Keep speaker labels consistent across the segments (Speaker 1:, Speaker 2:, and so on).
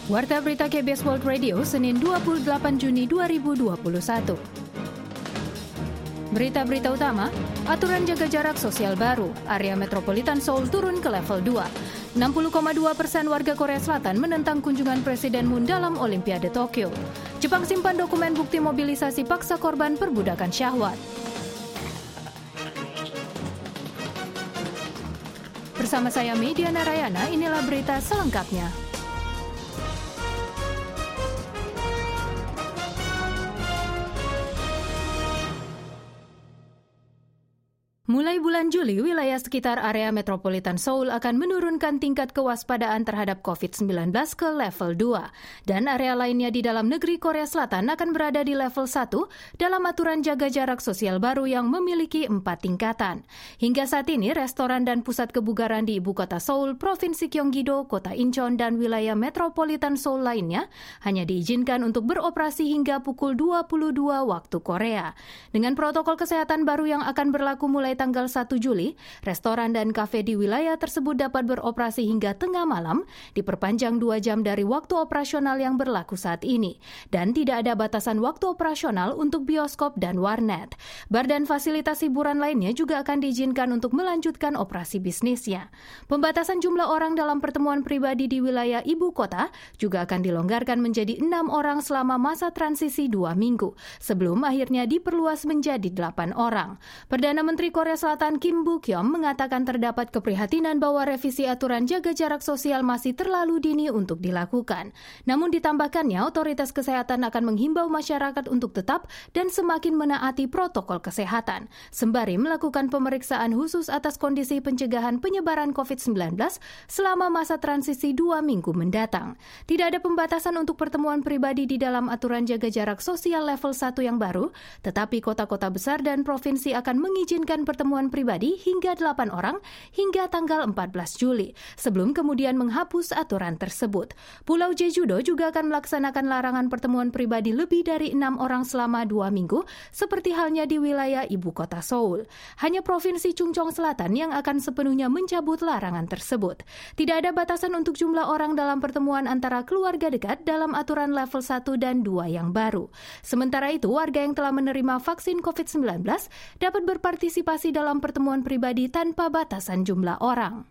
Speaker 1: Warta Berita KBS World Radio, Senin 28 Juni 2021. Berita-berita utama, aturan jaga jarak sosial baru, area metropolitan Seoul turun ke level 2. 60,2% warga Korea Selatan menentang kunjungan Presiden Moon dalam Olimpiade Tokyo. Jepang simpan dokumen bukti mobilisasi paksa korban perbudakan syahwat. Bersama saya Media Narayana, inilah berita selengkapnya. Mulai bulan Juli, wilayah sekitar area metropolitan Seoul akan menurunkan tingkat kewaspadaan terhadap COVID-19 ke level 2. Dan area lainnya di dalam negeri Korea Selatan akan berada di level 1 dalam aturan jaga jarak sosial baru yang memiliki 4 tingkatan. Hingga saat ini, restoran dan pusat kebugaran di ibu kota Seoul, Provinsi Gyeonggi-do, kota Incheon, dan wilayah metropolitan Seoul lainnya hanya diizinkan untuk beroperasi hingga pukul 22 waktu Korea. Dengan protokol kesehatan baru yang akan berlaku mulai tanggal 1 Juli, restoran dan kafe di wilayah tersebut dapat beroperasi hingga tengah malam, diperpanjang 2 jam dari waktu operasional yang berlaku saat ini, dan tidak ada batasan waktu operasional untuk bioskop dan warnet. Bar dan fasilitas hiburan lainnya juga akan diizinkan untuk melanjutkan operasi bisnisnya. Pembatasan jumlah orang dalam pertemuan pribadi di wilayah ibu kota juga akan dilonggarkan menjadi 6 orang selama masa transisi 2 minggu, sebelum akhirnya diperluas menjadi 8 orang. Perdana Menteri Korea Selatan Kim Buk-yeom mengatakan terdapat keprihatinan bahwa revisi aturan jaga jarak sosial masih terlalu dini untuk dilakukan. Namun ditambahkannya, otoritas kesehatan akan menghimbau masyarakat untuk tetap dan semakin menaati protokol kesehatan, sembari melakukan pemeriksaan khusus atas kondisi pencegahan penyebaran COVID-19 selama masa transisi 2 minggu mendatang. Tidak ada pembatasan untuk pertemuan pribadi di dalam aturan jaga jarak sosial level 1 yang baru, tetapi kota-kota besar dan provinsi akan mengizinkan pertemuan pribadi hingga 8 orang hingga tanggal 14 Juli, sebelum kemudian menghapus aturan tersebut. Pulau Jeju-do juga akan melaksanakan larangan pertemuan pribadi lebih dari 6 orang selama 2 minggu, seperti halnya di wilayah ibu kota Seoul. Hanya Provinsi Chungcheong Selatan yang akan sepenuhnya mencabut larangan tersebut. Tidak ada batasan untuk jumlah orang dalam pertemuan antara keluarga dekat dalam aturan level 1 dan 2 yang baru. Sementara itu, warga yang telah menerima vaksin COVID-19 dapat berpartisipasi dalam pertemuan pribadi tanpa batasan jumlah orang.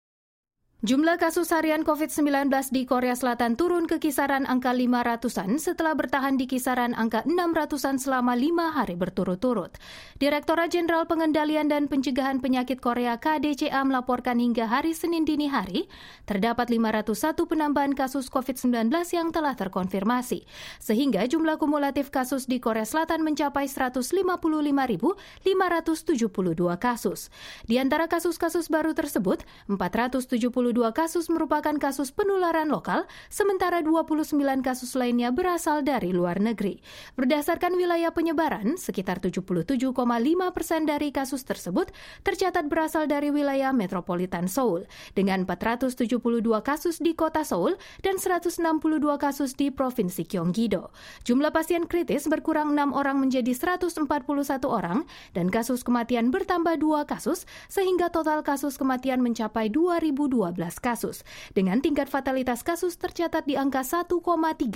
Speaker 1: Jumlah kasus harian COVID-19 di Korea Selatan turun ke kisaran angka 500-an setelah bertahan di kisaran angka 600-an selama 5 hari berturut-turut. Direktorat Jenderal Pengendalian dan Pencegahan Penyakit Korea KDCA melaporkan hingga hari Senin dini hari, terdapat 501 penambahan kasus COVID-19 yang telah terkonfirmasi, sehingga jumlah kumulatif kasus di Korea Selatan mencapai 155.572 kasus. Di antara kasus-kasus baru tersebut, 472 kasus merupakan kasus penularan lokal, sementara 29 kasus lainnya berasal dari luar negeri. Berdasarkan wilayah penyebaran, sekitar 77,5% dari kasus tersebut tercatat berasal dari wilayah metropolitan Seoul, dengan 472 kasus di kota Seoul dan 162 kasus di Provinsi Gyeonggi-do. Jumlah pasien kritis berkurang 6 orang menjadi 141 orang, dan kasus kematian bertambah 2 kasus, sehingga total kasus kematian mencapai 2.012 kasus, dengan tingkat fatalitas kasus tercatat di angka 1,30%.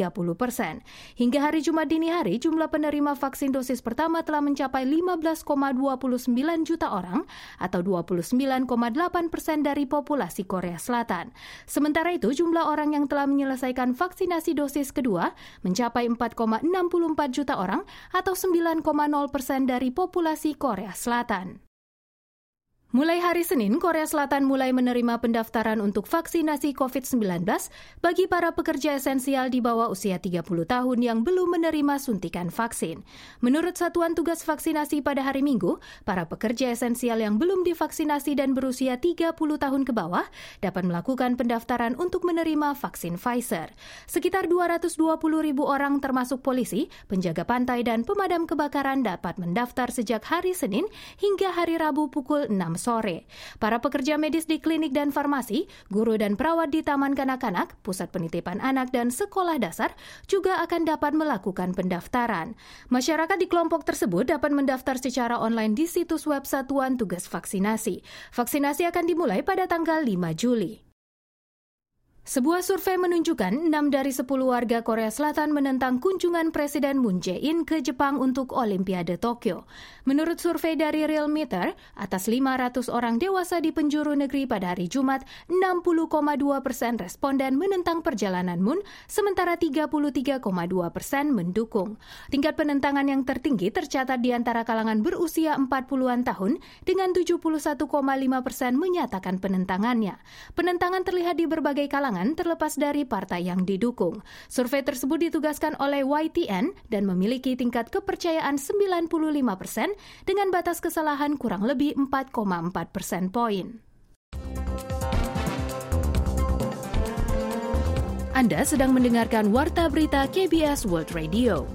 Speaker 1: Hingga hari Jumat dini hari, jumlah penerima vaksin dosis pertama telah mencapai 15,29 juta orang, atau 29,8% dari populasi Korea Selatan. Sementara itu, jumlah orang yang telah menyelesaikan vaksinasi dosis kedua mencapai 4,64 juta orang, atau 9,0% dari populasi Korea Selatan. Mulai hari Senin, Korea Selatan mulai menerima pendaftaran untuk vaksinasi COVID-19 bagi para pekerja esensial di bawah usia 30 tahun yang belum menerima suntikan vaksin. Menurut Satuan Tugas Vaksinasi pada hari Minggu, para pekerja esensial yang belum divaksinasi dan berusia 30 tahun ke bawah dapat melakukan pendaftaran untuk menerima vaksin Pfizer. Sekitar 220.000 orang termasuk polisi, penjaga pantai, dan pemadam kebakaran dapat mendaftar sejak hari Senin hingga hari Rabu pukul 6 sore. Para pekerja medis di klinik dan farmasi, guru dan perawat di taman kanak-kanak, pusat penitipan anak, dan sekolah dasar juga akan dapat melakukan pendaftaran. Masyarakat di kelompok tersebut dapat mendaftar secara online di situs web Satuan Tugas Vaksinasi. Vaksinasi akan dimulai pada tanggal 5 Juli. Sebuah survei menunjukkan 6 dari 10 warga Korea Selatan menentang kunjungan Presiden Moon Jae-in ke Jepang untuk Olimpiade Tokyo. Menurut survei dari Realmeter, atas 500 orang dewasa di penjuru negeri pada hari Jumat, 60,2% responden menentang perjalanan Moon, sementara 33,2% mendukung. Tingkat penentangan yang tertinggi tercatat di antara kalangan berusia 40-an tahun, dengan 71,5% menyatakan penentangannya. Penentangan terlihat di berbagai kalangan, terlepas dari partai yang didukung. Survei tersebut ditugaskan oleh YTN dan memiliki tingkat kepercayaan 95% dengan batas kesalahan kurang lebih 4,4% poin. Anda sedang mendengarkan Warta Berita KBS World Radio.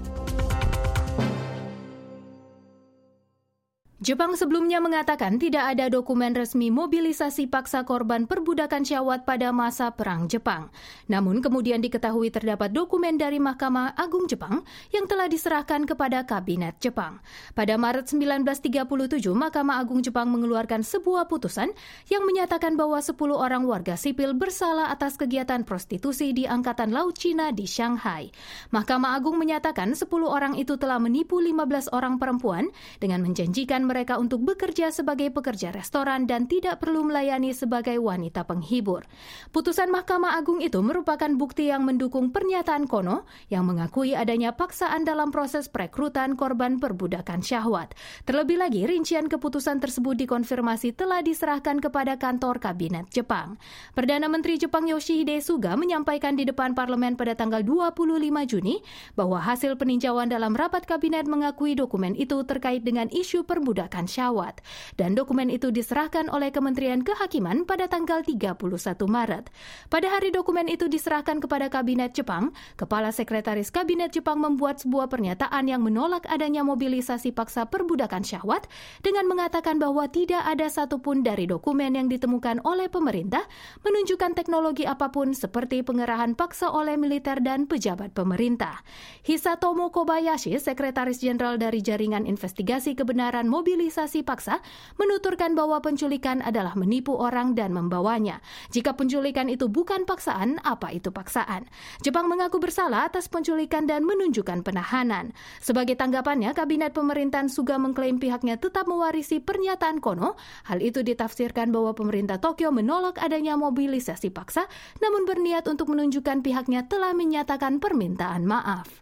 Speaker 1: Jepang sebelumnya mengatakan tidak ada dokumen resmi mobilisasi paksa korban perbudakan syahwat pada masa Perang Jepang. Namun kemudian diketahui terdapat dokumen dari Mahkamah Agung Jepang yang telah diserahkan kepada Kabinet Jepang. Pada Maret 1937, Mahkamah Agung Jepang mengeluarkan sebuah putusan yang menyatakan bahwa 10 orang warga sipil bersalah atas kegiatan prostitusi di Angkatan Laut Cina di Shanghai. Mahkamah Agung menyatakan 10 orang itu telah menipu 15 orang perempuan dengan menjanjikan mereka untuk bekerja sebagai pekerja restoran dan tidak perlu melayani sebagai wanita penghibur. Putusan Mahkamah Agung itu merupakan bukti yang mendukung pernyataan Kono yang mengakui adanya paksaan dalam proses perekrutan korban perbudakan syahwat. Terlebih lagi, rincian keputusan tersebut dikonfirmasi telah diserahkan kepada kantor Kabinet Jepang. Perdana Menteri Jepang Yoshihide Suga menyampaikan di depan parlemen pada tanggal 25 Juni bahwa hasil peninjauan dalam rapat kabinet mengakui dokumen itu terkait dengan isu perbudakan syahwat, dan dokumen itu diserahkan oleh Kementerian Kehakiman pada tanggal 31 Maret. Pada hari dokumen itu diserahkan kepada Kabinet Jepang, Kepala Sekretaris Kabinet Jepang membuat sebuah pernyataan yang menolak adanya mobilisasi paksa perbudakan syahwat dengan mengatakan bahwa tidak ada satupun dari dokumen yang ditemukan oleh pemerintah menunjukkan teknologi apapun seperti pengerahan paksa oleh militer dan pejabat pemerintah. Hisatomo Kobayashi, Sekretaris Jenderal dari Jaringan Investigasi Kebenaran Mobilisasi Paksa, menuturkan bahwa penculikan adalah menipu orang dan membawanya. Jika penculikan itu bukan paksaan, apa itu paksaan? Jepang mengaku bersalah atas penculikan dan menunjukkan penahanan. Sebagai tanggapannya, Kabinet Pemerintahan Suga mengklaim pihaknya tetap mewarisi pernyataan Kono. Hal itu ditafsirkan bahwa pemerintah Tokyo menolak adanya mobilisasi paksa, namun berniat untuk menunjukkan pihaknya telah menyatakan permintaan maaf.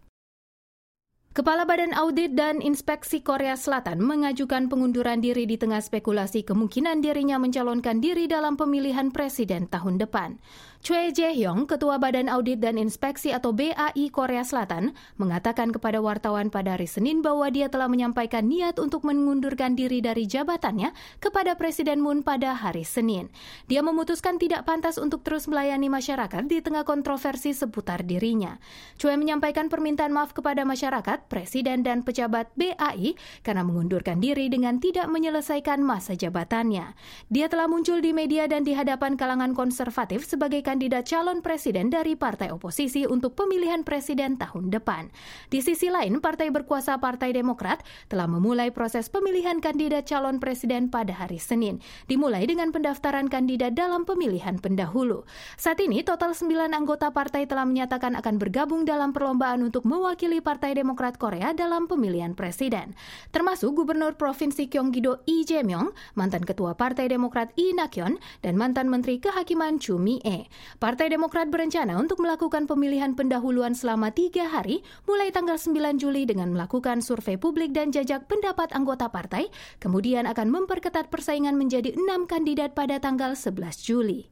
Speaker 1: Kepala Badan Audit dan Inspeksi Korea Selatan mengajukan pengunduran diri di tengah spekulasi kemungkinan dirinya mencalonkan diri dalam pemilihan presiden tahun depan. Choi Jae-hyung, Ketua Badan Audit dan Inspeksi atau BAI Korea Selatan, mengatakan kepada wartawan pada hari Senin bahwa dia telah menyampaikan niat untuk mengundurkan diri dari jabatannya kepada Presiden Moon pada hari Senin. Dia memutuskan tidak pantas untuk terus melayani masyarakat di tengah kontroversi seputar dirinya. Choi menyampaikan permintaan maaf kepada masyarakat, Presiden dan pejabat BAI karena mengundurkan diri dengan tidak menyelesaikan masa jabatannya. Dia telah muncul di media dan di hadapan kalangan konservatif sebagai kandidat calon presiden dari partai oposisi untuk pemilihan presiden tahun depan. Di sisi lain, partai berkuasa Partai Demokrat telah memulai proses pemilihan kandidat calon presiden pada hari Senin, dimulai dengan pendaftaran kandidat dalam pemilihan pendahulu. Saat ini, total 9 anggota partai telah menyatakan akan bergabung dalam perlombaan untuk mewakili Partai Demokrat Korea dalam pemilihan presiden, termasuk Gubernur Provinsi Gyeonggi-do Lee Jae-myung, mantan Ketua Partai Demokrat Lee Na-kyun, dan mantan Menteri Kehakiman Chu Mi-ae. Partai Demokrat berencana untuk melakukan pemilihan pendahuluan selama 3 hari, mulai tanggal 9 Juli dengan melakukan survei publik dan jajak pendapat anggota partai, kemudian akan memperketat persaingan menjadi 6 kandidat pada tanggal 11 Juli.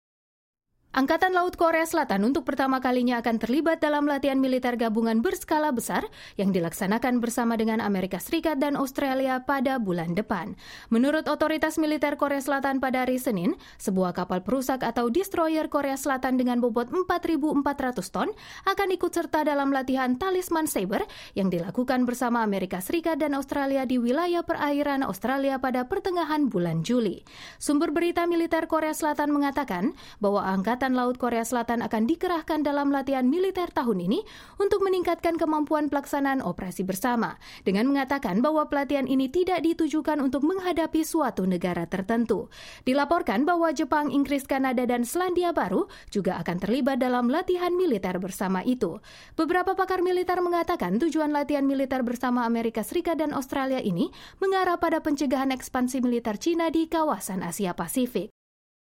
Speaker 1: Angkatan Laut Korea Selatan untuk pertama kalinya akan terlibat dalam latihan militer gabungan berskala besar yang dilaksanakan bersama dengan Amerika Serikat dan Australia pada bulan depan. Menurut otoritas militer Korea Selatan pada hari Senin, sebuah kapal perusak atau destroyer Korea Selatan dengan bobot 4.400 ton akan ikut serta dalam latihan Talisman Saber yang dilakukan bersama Amerika Serikat dan Australia di wilayah perairan Australia pada pertengahan bulan Juli. Sumber berita militer Korea Selatan mengatakan bahwa angkatan Angkatan Laut Korea Selatan akan dikerahkan dalam latihan militer tahun ini untuk meningkatkan kemampuan pelaksanaan operasi bersama, dengan mengatakan bahwa pelatihan ini tidak ditujukan untuk menghadapi suatu negara tertentu. Dilaporkan bahwa Jepang, Inggris, Kanada, dan Selandia Baru juga akan terlibat dalam latihan militer bersama itu. Beberapa pakar militer mengatakan tujuan latihan militer bersama Amerika Serikat dan Australia ini mengarah pada pencegahan ekspansi militer China di kawasan Asia Pasifik.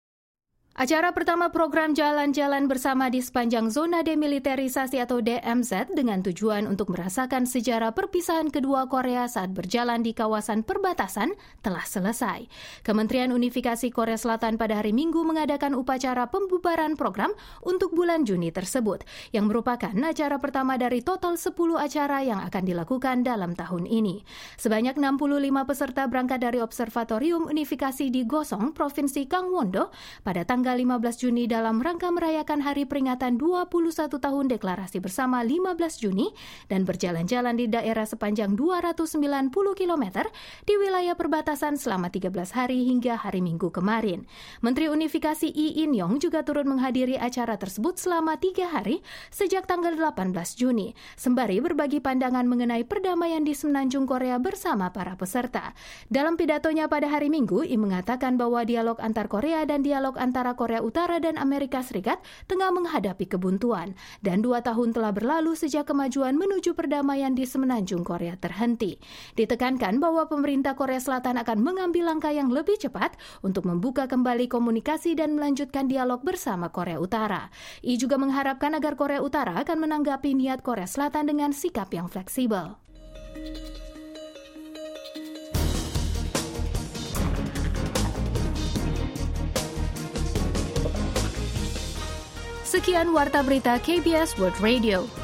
Speaker 1: Acara pertama program jalan-jalan bersama di sepanjang zona demilitarisasi atau DMZ dengan tujuan untuk merasakan sejarah perpisahan kedua Korea saat berjalan di kawasan perbatasan telah selesai. Kementerian Unifikasi Korea Selatan pada hari Minggu mengadakan upacara pembubaran program untuk bulan Juni tersebut, yang merupakan acara pertama dari total 10 acara yang akan dilakukan dalam tahun ini. Sebanyak 65 peserta berangkat dari Observatorium Unifikasi di Gosong, Provinsi Gangwon-do pada tanggal 15 Juni dalam rangka merayakan hari peringatan 21 tahun Deklarasi Bersama 15 Juni dan berjalan-jalan di daerah sepanjang 290 km di wilayah perbatasan selama 13 hari hingga hari Minggu kemarin. Menteri Unifikasi Lee In-yong juga turut menghadiri acara tersebut selama 3 hari sejak tanggal 18 Juni, sembari berbagi pandangan mengenai perdamaian di semenanjung Korea bersama para peserta. Dalam pidatonya pada hari Minggu, Lee mengatakan bahwa dialog antar Korea dan dialog antara Korea Utara dan Amerika Serikat tengah menghadapi kebuntuan, dan 2 tahun telah berlalu sejak kemajuan menuju perdamaian di semenanjung Korea terhenti. Ditekankan bahwa pemerintah Korea Selatan akan mengambil langkah yang lebih cepat untuk membuka kembali komunikasi dan melanjutkan dialog bersama Korea Utara. Ia juga mengharapkan agar Korea Utara akan menanggapi niat Korea Selatan dengan sikap yang fleksibel. Sekian Warta Berita KBS World Radio.